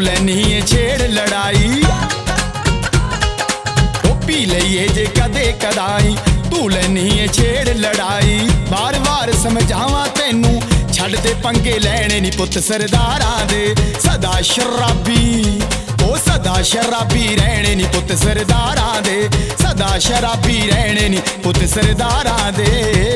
लैनी है छेड़ लड़ाई। ओ पी लईए जे कदे कदाई, तू लैनी है छेड़ लड़ाई। बार बार समझावां तैनू छड़ दे पंगे लैणे नी पुत सरदारां दे। सदा शराबी ओ सदा शराबी रहने नी पुत सरदारां दे। सदा शराबी रहने नी पुत सरदारां दे।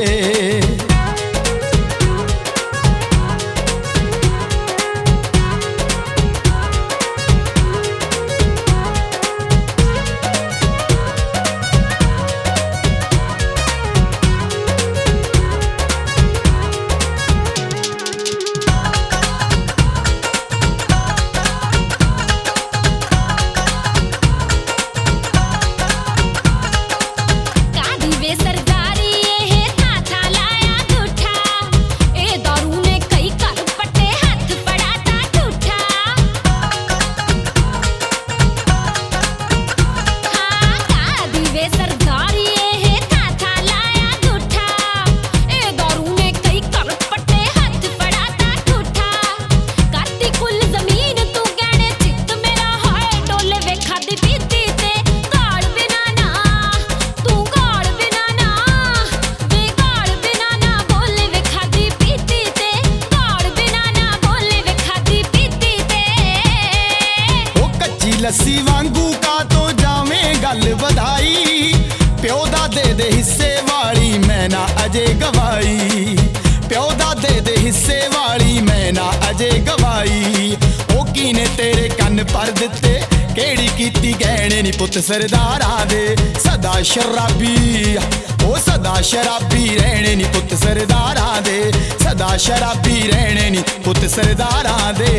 लस्सी वांगू का तो जावें गल वधाई। प्यो दा दे हिस्से वाली मैं ना अजे गवाई। प्यो दा दे हिस्से वाली मैं ना अजे गवाई। ओ कीने तेरे कन्न पर दिते, केड़ी कीती गहने नी पुत सरदारां दे। सदा शराबी ओ सदा शराबी रहने नी पुत सरदारां दे। सदा शराबी रहने नी पुत सरदारां दे।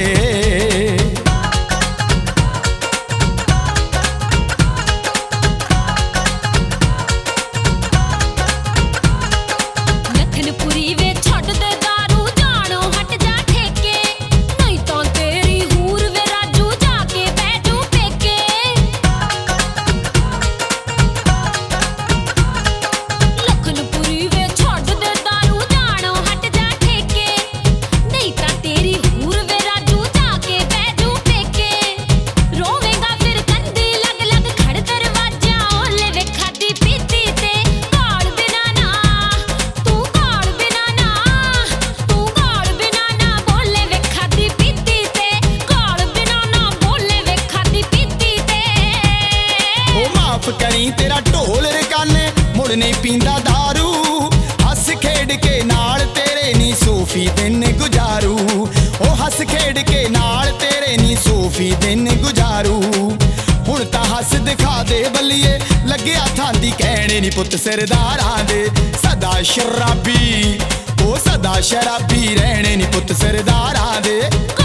करी तेरा ढोल रकाने मुड़ नहीं पींदा दारू। हस खेड के नाल तेरे नी सूफी दिन गुजारू। ओ हस खेड के नाल तेरे नी सूफी दिन गुजारू। हुण तां हस दिखा दे बल्लिए, लग्या थांदी कहणे नी पुत सरदारां दे। सदा शराबी ओ सदा शराबी रहणे नी पुत सरदारां दे।